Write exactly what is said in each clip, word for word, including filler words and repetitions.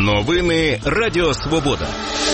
Новини Радіо Свобода.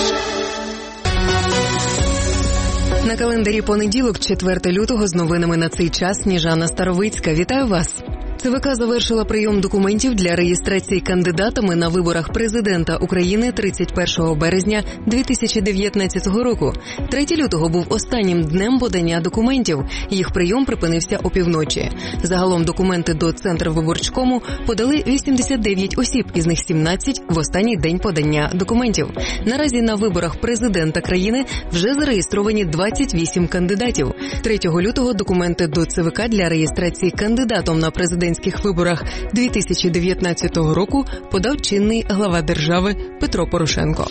На календарі понеділок, четвертого лютого, з новинами на цей час Сніжана Старовицька. Вітаю вас! ЦВК завершила прийом документів для реєстрації кандидатами на виборах президента України тридцять першого березня дві тисячі дев'ятнадцятого року. третього лютого був останнім днем подання документів. Їх прийом припинився опівночі. Загалом документи до Центрвиборчкому подали вісімдесят дев'ять осіб, із них сімнадцять в останній день подання документів. Наразі на виборах президента країни вже зареєстровані двадцять вісім кандидатів. третього лютого документи до ЦВК для реєстрації кандидатом на президентських виборах дві тисячі дев'ятнадцятого року подав чинний глава держави Петро Порошенко.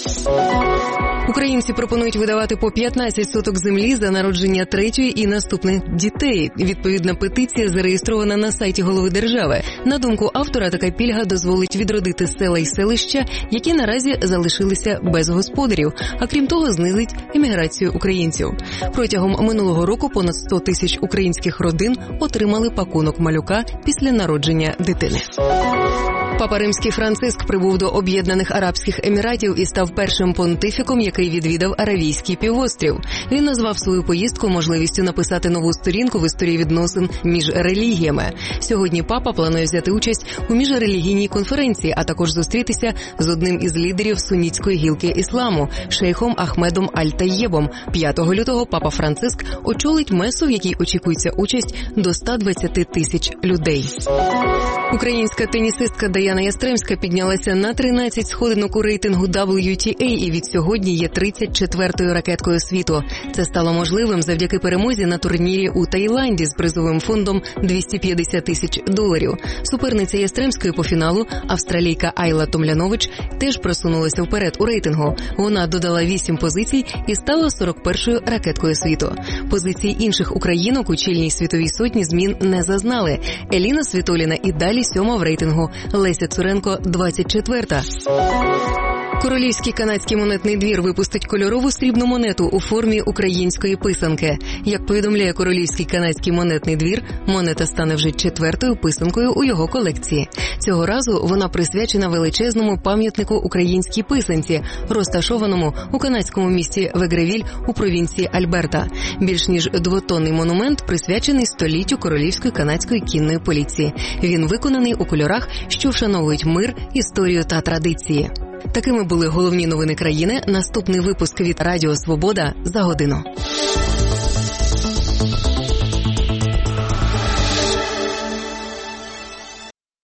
Українці пропонують видавати по п'ятнадцять соток землі за народження третьої і наступних дітей. Відповідна петиція зареєстрована на сайті голови держави. На думку автора, така пільга дозволить відродити села і селища, які наразі залишилися без господарів, а крім того знизить еміграцію українців. Протягом минулого року понад сто тисяч українських родин отримали пакунок малюка після народження дитини. Папа Римський Франциск прибув до Об'єднаних Арабських Еміратів і став першим понтифіком, який відвідав Аравійський півострів. Він назвав свою поїздку можливістю написати нову сторінку в історії відносин між релігіями. Сьогодні папа планує взяти участь у міжрелігійній конференції, а також зустрітися з одним із лідерів сунітської гілки ісламу – шейхом Ахмедом Аль-Таєбом. п'ятого лютого папа Франциск очолить месу, в якій очікується участь до ста двадцяти тисяч людей. Українська тенісистка Даяна Ястремська піднялася на тринадцять сходинок у рейтингу дабл ю ті ей і від сьогодні є тридцять четвертою ракеткою світу. Це стало можливим завдяки перемозі на турнірі у Таїланді з призовим фондом двісті п'ятдесят тисяч доларів. Суперниця Ястремської по фіналу, австралійка Айла Томлянович, теж просунулася вперед у рейтингу. Вона додала вісім позицій і стала сорок першою ракеткою світу. Позиції інших українок у чільній світовій сотні змін не зазнали. Еліна Світоліна і далі сьома в рейтингу, Леся Цуренко – двадцять четверта. Королівський канадський монетний двір випустить кольорову срібну монету у формі української писанки. Як повідомляє Королівський канадський монетний двір, монета стане вже четвертою писанкою у його колекції. Цього разу вона присвячена величезному пам'ятнику українській писанці, розташованому у канадському місті Вегревіль у провінції Альберта. Більш ніж двотонний монумент присвячений століттю Королівської канадської кінної поліції. Він виконаний у кольорах, що вшановують мир, історію та традиції. Такими були головні новини країни. Наступний випуск від Радіо Свобода за годину.